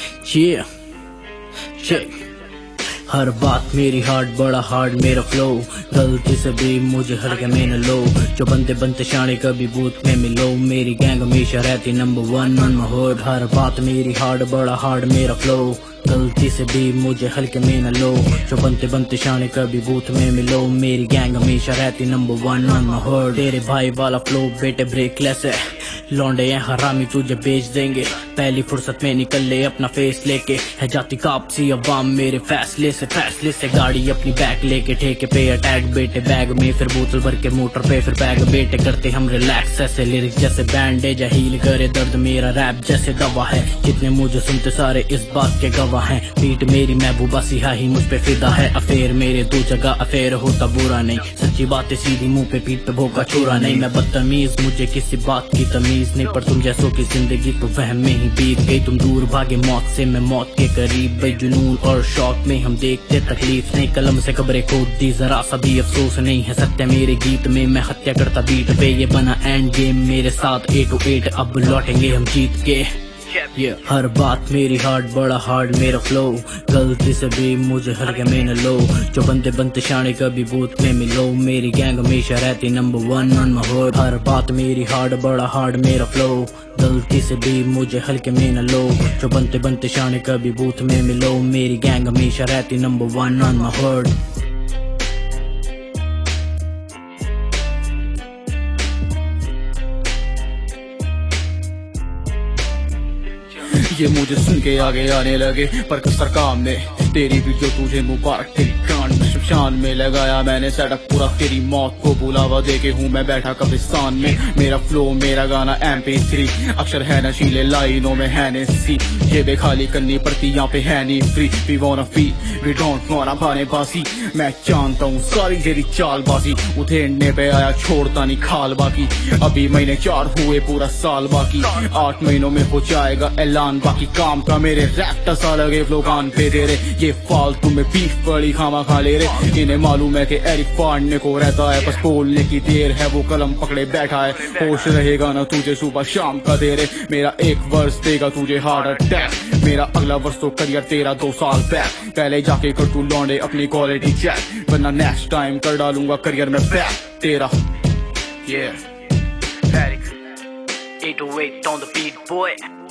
Yeah, check. हर बात मेरी hard, बड़ा हार्ड मेरा फ्लो। गलती से भी मुझे हल्के में न लो। जो बनते बनते शाने कभी बूथ में मिलो। मेरी गैंग हमेशा रहती नंबर 1 ऑन माय होड। हर बात मेरी हार्ड, बड़ा हार्ड मेरा फ्लो। गलती से भी मुझे हल्के में न लो। जो बनते बनते शाने कभी बूथ में मिलो। मेरी गैंग हमेशा रहती नंबर 1 ऑन माय होड। तेरे भाई वाला फ्लो बेटे ब्रेकलेस है। लौंडे हैं हरामी तुझे बेच देंगे। पहली फुर्सत में निकल ले अपना फेस लेके। है जाती कापसी अवाम मेरे फैसले से गाड़ी अपनी बैग लेके ठेके पे अटैक बेटे। बैग में फिर बोतल भर के मोटर पे फिर बैग बेटे। करते हम रिलैक्स ऐसे लिरिक्स जैसे बैंडेज है। हील करे दर्द मेरा रैप जैसे दवा है। जितने मुझे सुनते सारे इस बात के गवाह हैं। पीठ मेरी महबूबा सियाही मुझ पे फिदा है। अफेयर मेरे दो जगह अफेयर होता बुरा नहीं। सच्ची बातें सीधी मुंह पे पीठ पे भोगा चोरा नहीं। मैं बदतमीज मुझे किसी बात की तमीज नहीं। पर तुम जैसों की जिंदगी तो वहम में ही बीत गई। तुम दूर भागे मौत से मैं मौत के करीब। भाई जुनून और शौक में हम देखते तकलीफ नहीं। कलम से खबरें खोद दी जरा सा भी अफसोस नहीं है। सत्य मेरे गीत में मैं हत्या करता बीट पे। ये बना एंड गेम मेरे साथ 8 to 8। अब लौटेंगे हम जीत के। हर बात मेरी हार्ड, बड़ा हार्ड मेरा फ्लो। गलती से भी मुझे हल्के में न लो। जो बनते बनते शाने कभी बूथ में मिलो। मेरी गैंग हमेशा रहती नंबर 1 ऑन माय होड। हर बात मेरी हार्ड, बड़ा हार्ड मेरा फ्लो। गलती से भी मुझे हल्के में न लो। जो बनते बनते शाने कभी बूथ में मिलो। मेरी गैंग हमेशा रहती नंबर 1 ऑन माय होड। ये मुझे सुन के आगे आने लगे पर कसर काम ने। तेरी वीडियो तुझे मुबारक तेरी कान में। शमशान में लगाया मैंने सेटअप पूरा। तेरी मौत को बुलावा दे के हूँ मैं बैठा कब्रिस्तान में। मेरा फ्लो मेरा गाना MP3 अक्षर है नशीले लाइनों में है नेसी। जेबे खाली करनी पड़ती यहाँ पे है नहीं free. We wanna fee we don't wanna पाने बासी। मैं जानता हूँ सारी तेरी चालबाजी। उधेड़ने पे आया छोड़ता नहीं खाल बाकी। अभी महीने 4 हुए पूरा साल बाकी। 8 महीनों में हो जाएगा ऐलान बाकी। काम का मेरे रैप टसा लगे फ्लो कान पे तेरे। ये फालतू में बीफ बड़ी खामा खा ले रे। इन्हें मालूम है कि एरिक फाड़ने को रहता है। बस बोलने की देर है वो कलम पकड़े बैठा है। होश रहेगा ना तुझे सुबह शाम का देर। मेरा एक वर्ष देगा तुझे हार्ट अटैक। मेरा अगला वर्ष तो करियर तेरा 2 साल बैक। पहले जाके कर तू लौंडे अपनी क्वालिटी चेक। वरना नेक्स्ट टाइम कर डालूंगा करियर में बैक तेरा। Yeah, Eric 808 on the beat boy।